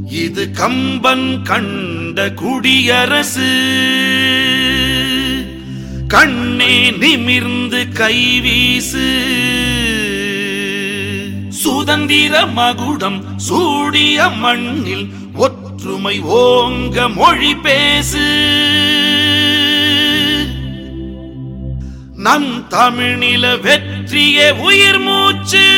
இது கம்பன் கண்ட குடியரசு. கண்ணே நிமிர்ந்து கைவீசு. சுதந்திர மகுடம் சூடிய மண்ணில் ஒற்றுமை ஓங்க மொழி பேசு. நம் தமிழ்நில வெற்றியே உயிர் மூச்சு.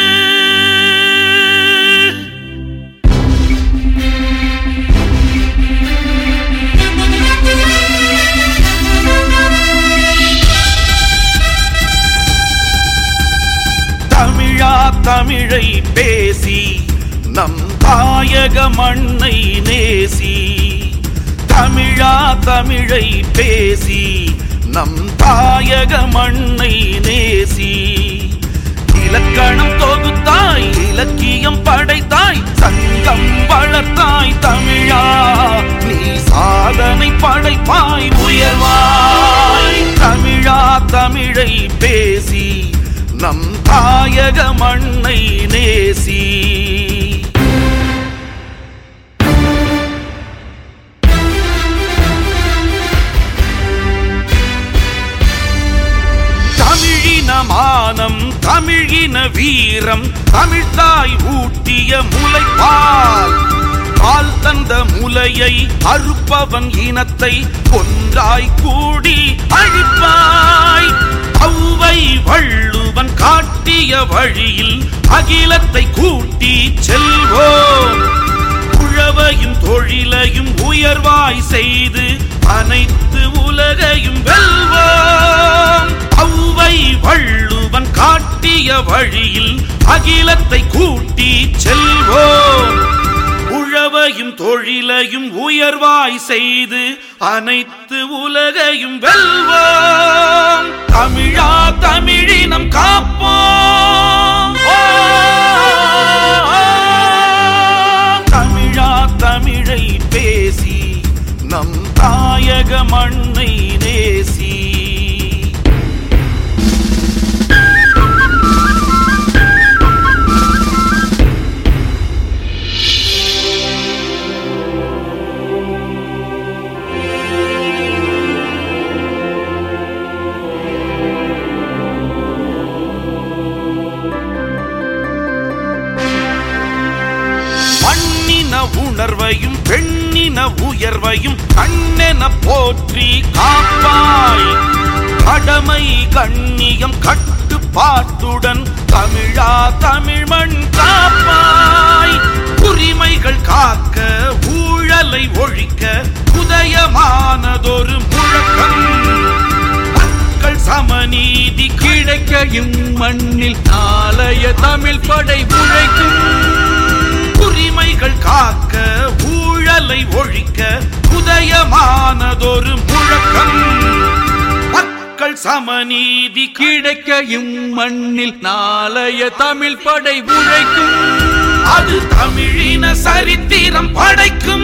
தமிழா தமிழை பேசி நம் தாயக மண்ணை நேசி. தமிழா தமிழை பேசி நம் தாயக மண்ணை நேசி. இலக்கணம் தொகுத்தாய், இலக்கியம் படைத்தாய், சங்கம் வளர்த்தாய் தமிழா. நீ சாதனை படைப்பாய், உயர்வாய். தமிழா தமிழை பேசி நம் தாயக மண்ணை நேசி. தமிழின மானம், தமிழின வீரம், தமிழ்தாய் ஊட்டிய முளைப்பால். பால் தந்த முலையை அறுப்பவன் இனத்தை ஒன்றாய் கூடி அழிப்பாய். ஔவை வள்ளுவன் காட்டிய வழியில் அகிலத்தை கூட்டி செல்வோம். உழவையும் தொழிலையும் உயர்வாய் செய்து அனைத்து உலகையும் வெல்வோம். ஔவை வள்ளுவன் காட்டிய வழியில் அகிலத்தை கூட்டி செல்வோம். உழவையும் தொழிலையும் உயர்வாய் செய்து அனைத்து உலகையும் வெல்வோம். தமிழா தமிழினம் காப்போம். தமிழா தமிழை பேசி நம் தாயக மண்ணை நேசி. உணர்வையும் பெண்ணின உயர்வையும் கண்ணென போற்றி காப்பாய். கடமை கண்ணியம் கட்டுப்பாட்டுடன் தமிழா தமிழ் மண் காப்பாய். உரிமைகள் காக்க ஊழலை ஒழிக்க உதயமானதொரு முழக்கம். மக்கள் சமநீதி கிடைக்க இம்மண்ணில் நாளைய தமிழ் படை உழைக்கும். உரிமைகள் காக்க ஊழலை ஒழிக்க உதயமானதொரு முழக்கம். மக்கள் சமநீதி கிடைக்க இம்மண்ணில் நாளைய தமிழ் படை உழைக்கும். அது தமிழின சரித்திரம் படைக்கும்.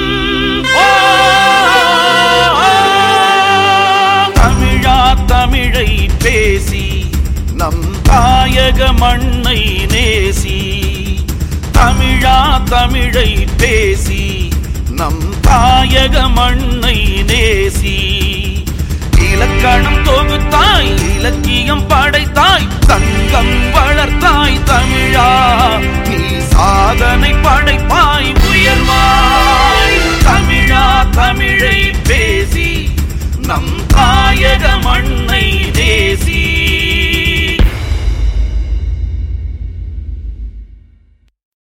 தமிழா தமிழை பேசி நம் தாயக மண்ணை நேசி. தமிழா தமிழை பேசி நம் தாயக மண்ணை நேசி. இலக்கணம் தொகுத்தாய், இலக்கியம் படைத்தாய், சங்கம் வளர்த்தாய் தமிழா. நீ சாதனை படைப்பாய், உயர்வாய். தமிழா தமிழை பேசி நம் தாயக மண்ணை நேசி.